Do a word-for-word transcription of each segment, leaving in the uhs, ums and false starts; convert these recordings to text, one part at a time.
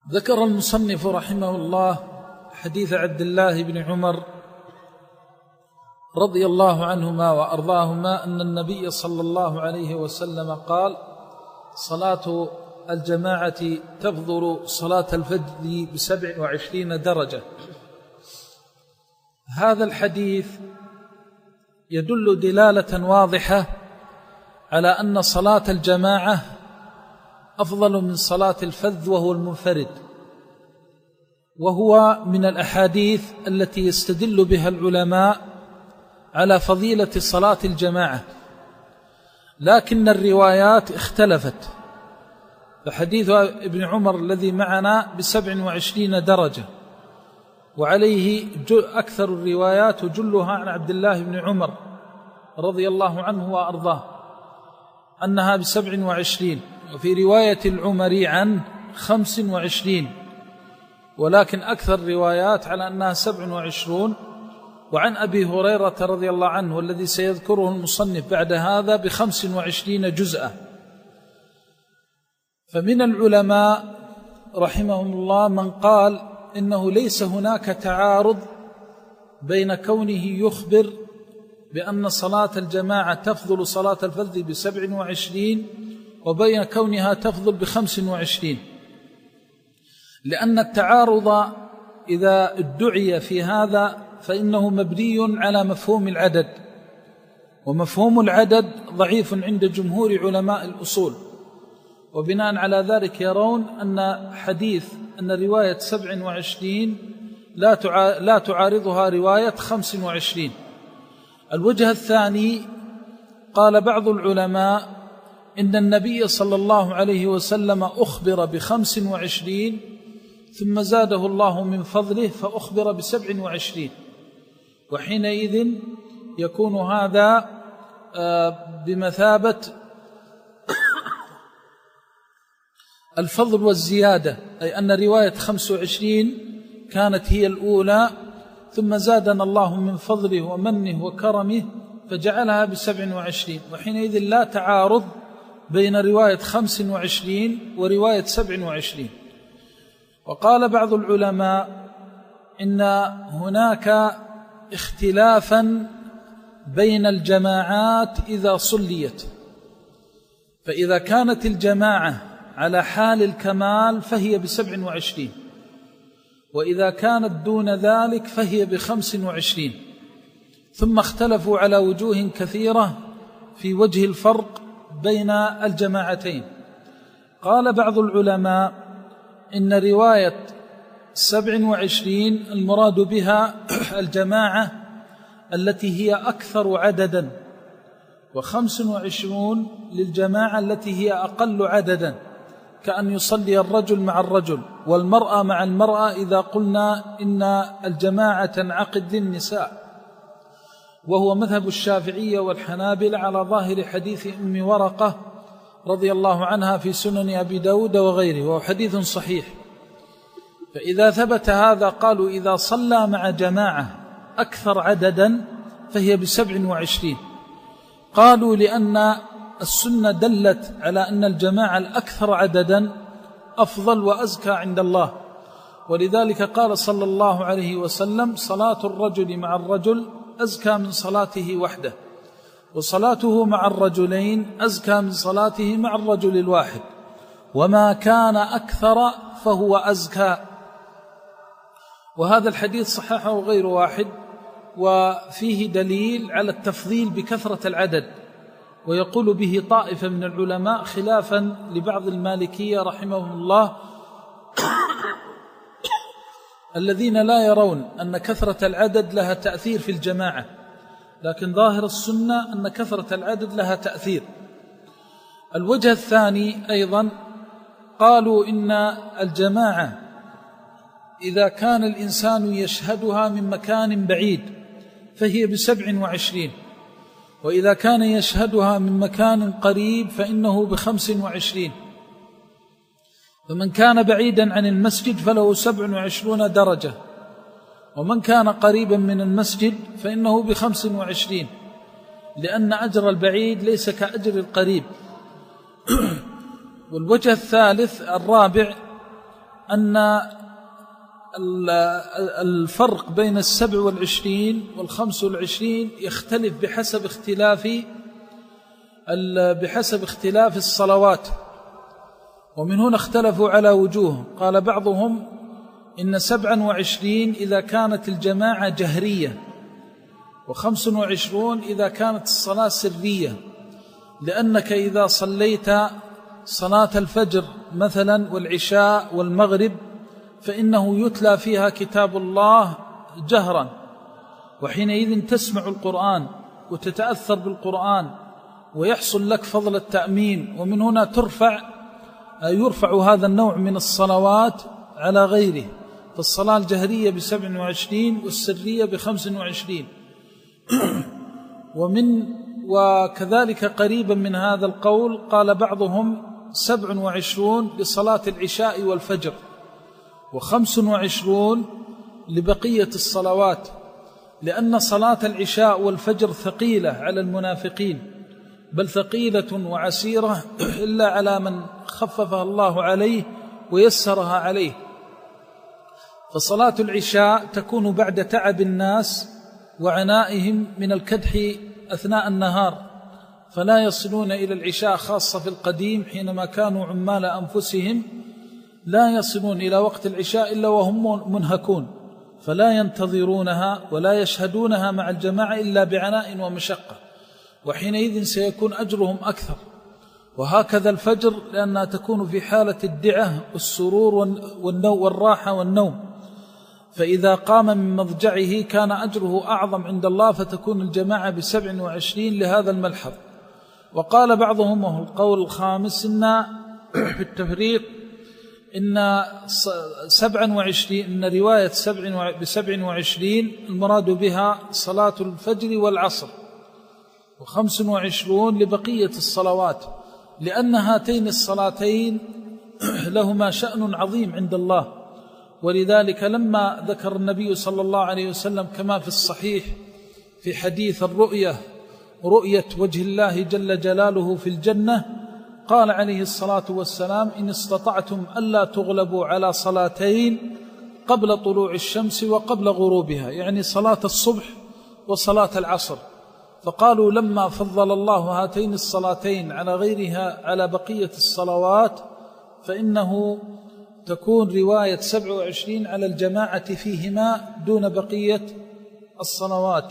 ذكر المصنف رحمه الله حديث عبد الله بن عمر رضي الله عنهما وأرضاهما أن النبي صلى الله عليه وسلم قال: صلاة الجماعة تفضل صلاة الفجر بسبع وعشرين درجة. هذا الحديث يدل دلالة واضحة على أن صلاة الجماعة أفضل من صلاة الفذ وهو المنفرد، وهو من الأحاديث التي يستدل بها العلماء على فضيلة صلاة الجماعة، لكن الروايات اختلفت. فحديث ابن عمر الذي معنا بسبع وعشرين درجة، وعليه أكثر الروايات وجلها عن عبد الله بن عمر رضي الله عنه وأرضاه أنها بسبع وعشرين، وفي رواية العمري عن خمس وعشرين، ولكن أكثر روايات على أنها سبع وعشرون. وعن أبي هريرة رضي الله عنه والذي سيذكره المصنف بعد هذا بخمس وعشرين جزءا. فمن العلماء رحمهم الله من قال إنه ليس هناك تعارض بين كونه يخبر بأن صلاة الجماعة تفضل صلاة الفذ بسبع وعشرين وبين كونها تفضل بخمس وعشرين، لأن التعارض إذا ادعي في هذا فإنه مبني على مفهوم العدد، ومفهوم العدد ضعيف عند جمهور علماء الأصول، وبناء على ذلك يرون أن حديث أن رواية سبع وعشرين لا تعارضها رواية خمس وعشرين. الوجه الثاني قال بعض العلماء إن النبي صلى الله عليه وسلم أخبر بخمس وعشرين ثم زاده الله من فضله فأخبر بسبع وعشرين، وحينئذ يكون هذا بمثابة الفضل والزيادة، أي أن رواية خمس وعشرين كانت هي الأولى ثم زادنا الله من فضله ومنه وكرمه فجعلها بسبع وعشرين، وحينئذ لا تعارض بين رواية خمس وعشرين ورواية سبع وعشرين. وقال بعض العلماء إن هناك اختلافا بين الجماعات إذا صليت، فإذا كانت الجماعة على حال الكمال فهي بسبع وعشرين، وإذا كانت دون ذلك فهي بخمس وعشرين. ثم اختلفوا على وجوه كثيرة في وجه الفرق بين الجماعتين. قال بعض العلماء إن رواية سبع وعشرين المراد بها الجماعة التي هي أكثر عددا، وخمس وعشرون للجماعة التي هي أقل عددا، كأن يصلي الرجل مع الرجل والمرأة مع المرأة إذا قلنا إن الجماعة تنعقد للنساء، وهو مذهب الشافعية والحنابلة على ظاهر حديث أم ورقة رضي الله عنها في سنن أبي داود وغيره، وهو حديث صحيح. فإذا ثبت هذا قالوا إذا صلى مع جماعة أكثر عددا فهي بسبع وعشرين. قالوا لأن السنة دلت على أن الجماعة الأكثر عددا أفضل وأزكى عند الله، ولذلك قال صلى الله عليه وسلم: صلاة الرجل مع الرجل أزكى من صلاته وحده، وصلاته مع الرجلين أزكى من صلاته مع الرجل الواحد، وما كان أكثر فهو أزكى. وهذا الحديث صححه غير واحد، وفيه دليل على التفضيل بكثرة العدد، ويقول به طائفة من العلماء خلافا لبعض المالكية رحمهم الله الذين لا يرون أن كثرة العدد لها تأثير في الجماعة، لكن ظاهر السنة أن كثرة العدد لها تأثير. الوجه الثاني أيضا قالوا إن الجماعة إذا كان الإنسان يشهدها من مكان بعيد فهي بسبع وعشرين، وإذا كان يشهدها من مكان قريب فإنه بخمس وعشرين. فمن كان بعيدا عن المسجد فله سبع وعشرون درجة، ومن كان قريبا من المسجد فإنه بخمس وعشرين، لأن أجر البعيد ليس كأجر القريب. والوجه الثالث الرابع أن الفرق بين السبع والعشرين والخمس والعشرين يختلف بحسب اختلاف بحسب اختلاف الصلوات، ومن هنا اختلفوا على وجوه. قال بعضهم إن سبعا وعشرين إذا كانت الجماعة جهرية، وخمس وعشرون إذا كانت الصلاة سرية، لأنك إذا صليت صلاة الفجر مثلا والعشاء والمغرب فإنه يتلى فيها كتاب الله جهرا، وحينئذ تسمع القرآن وتتأثر بالقرآن ويحصل لك فضل التأمين، ومن هنا ترفع يرفع هذا النوع من الصلوات على غيره. فالصلاة الجهرية بسبع وعشرين والسرية بخمس وعشرين. ومن وكذلك قريبا من هذا القول قال بعضهم سبع وعشرون لصلاة العشاء والفجر، وخمس وعشرون لبقية الصلوات، لأن صلاة العشاء والفجر ثقيلة على المنافقين، بل ثقيلة وعسيرة إلا على من خففها الله عليه ويسرها عليه. فصلاة العشاء تكون بعد تعب الناس وعنائهم من الكدح أثناء النهار، فلا يصلون إلى العشاء، خاصة في القديم حينما كانوا عمال أنفسهم لا يصلون إلى وقت العشاء إلا وهم منهكون، فلا ينتظرونها ولا يشهدونها مع الجماعة إلا بعناء ومشقة، وحينئذ سيكون أجرهم أكثر. وهكذا الفجر لأنها تكون في حالة الدعة والسرور والنوم والراحة والنوم، فإذا قام من مضجعه كان أجره أعظم عند الله، فتكون الجماعة بسبع وعشرين لهذا الملحظ. وقال بعضهم وهو القول الخامس إن في التفريق إن سبع وعشرين إن رواية سبع بسبع وعشرين المراد بها صلاة الفجر والعصر، وخمس وعشرون لبقية الصلوات، لأن هاتين الصلاتين لهما شأن عظيم عند الله. ولذلك لما ذكر النبي صلى الله عليه وسلم كما في الصحيح في حديث الرؤية رؤية وجه الله جل جلاله في الجنة، قال عليه الصلاة والسلام إن استطعتم ألا تغلبوا على صلاتين قبل طلوع الشمس وقبل غروبها، يعني صلاة الصبح وصلاة العصر. فقالوا لما فضل الله هاتين الصلاتين على غيرها على بقية الصلوات فإنه تكون رواية سبع وعشرين على الجماعة فيهما دون بقية الصلوات.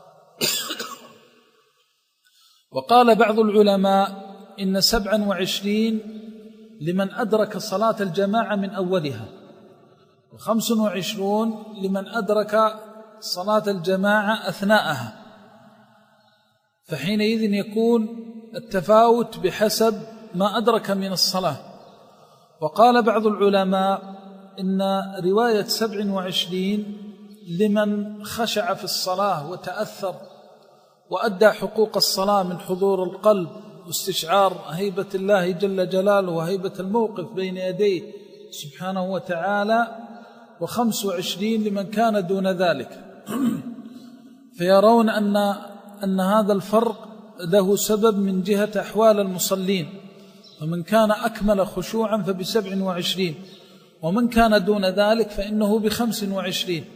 وقال بعض العلماء إن سبعا وعشرين لمن أدرك صلاة الجماعة من أولها، وخمس وعشرون لمن أدرك صلاة الجماعة أثناءها، فحينئذ يكون التفاوت بحسب ما أدرك من الصلاة. وقال بعض العلماء إن رواية سبع وعشرين لمن خشع في الصلاة وتأثر وأدى حقوق الصلاة من حضور القلب واستشعار هيبة الله جل جلاله وهيبة الموقف بين يديه سبحانه وتعالى، وخمس وعشرين لمن كان دون ذلك. فيرون أن, أن هذا الفرق له سبب من جهة أحوال المصلين، فمن كان أكمل خشوعا فبسبع وعشرين، ومن كان دون ذلك فإنه بخمس وعشرين.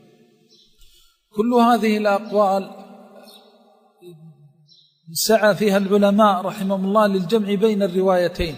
كل هذه الأقوال سعى فيها العلماء رحمهم الله للجمع بين الروايتين،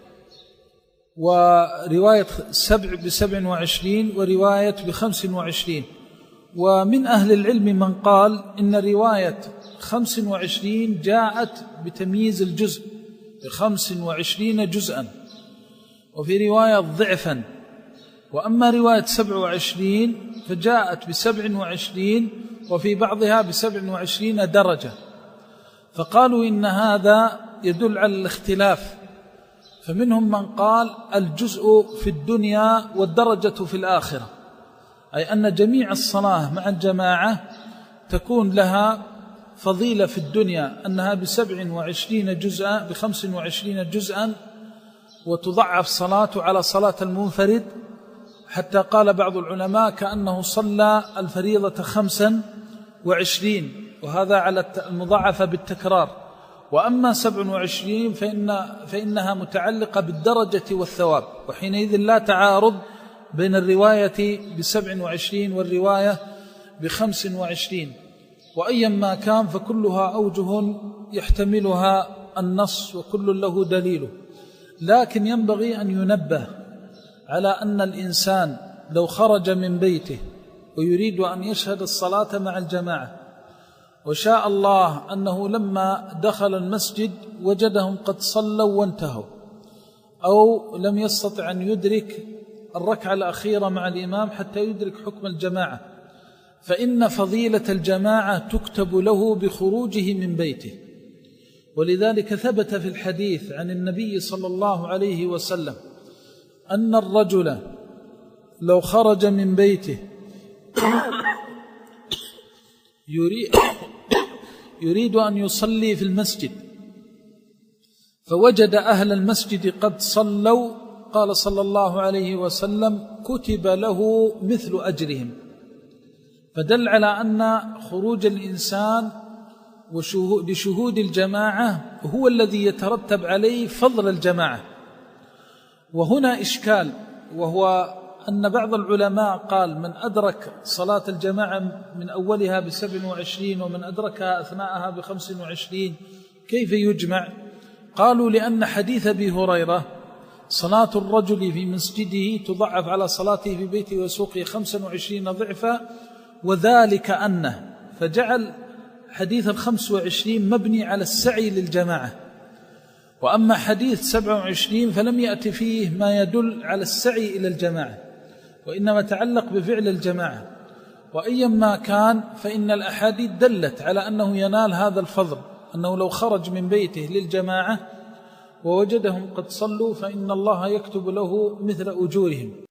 ورواية سبع بسبع وعشرين ورواية بخمس وعشرين. ومن أهل العلم من قال إن رواية خمس وعشرين جاءت بتمييز الجزء بخمس وعشرين جزءا، وفي رواية ضعفا. وأما رواية سبع وعشرين فجاءت بسبع وعشرين وفي بعضها بسبع وعشرين درجة، فقالوا إن هذا يدل على الاختلاف. فمنهم من قال الجزء في الدنيا والدرجة في الآخرة، أي أن جميع الصلاة مع الجماعة تكون لها فضيلة في الدنيا، أنها بسبع وعشرين جزءا بخمس وعشرين جزءا، وتضعف صلاة على صلاة المنفرد، حتى قال بعض العلماء كأنه صلى الفريضة خمسا وعشرين، وهذا على المضاعفة بالتكرار. وأما سبع وعشرين فإن فإنها متعلقة بالدرجة والثواب، وحينئذ لا تعارض بين الرواية بسبع وعشرين والرواية بخمس وعشرين، وأيا ما كان فكلها أوجه يحتملها النص وكل له دليله. لكن ينبغي أن ينبه على أن الإنسان لو خرج من بيته ويريد أن يشهد الصلاة مع الجماعة وشاء الله أنه لما دخل المسجد وجدهم قد صلوا وانتهوا، أو لم يستطع أن يدرك الركعة الأخيرة مع الإمام حتى يدرك حكم الجماعة، فإن فضيلة الجماعة تكتب له بخروجه من بيته. ولذلك ثبت في الحديث عن النبي صلى الله عليه وسلم أن الرجل لو خرج من بيته يريد, يريد أن يصلي في المسجد فوجد أهل المسجد قد صلوا، قال صلى الله عليه وسلم كتب له مثل أجرهم. فدل على أن خروج الإنسان لشهود الجماعة هو الذي يترتب عليه فضل الجماعة. وهنا إشكال، وهو أن بعض العلماء قال من أدرك صلاة الجماعة من أولها بسبع وعشرين ومن أدركها أثناءها بخمس وعشرين كيف يجمع؟ قالوا لأن حديث أبي هريرة صلاة الرجل في مسجده تضعف على صلاته في بيته وسوقه خمسا وعشرين ضعفا، وذلك أنه فجعل حديث الخمس وعشرين مبني على السعي للجماعة، وأما حديث سبع وعشرين فلم يأتي فيه ما يدل على السعي إلى الجماعة، وإنما تعلق بفعل الجماعة. وأيا ما كان فإن الأحاديث دلت على أنه ينال هذا الفضل، أنه لو خرج من بيته للجماعة ووجدهم قد صلوا فإن الله يكتب له مثل أجورهم.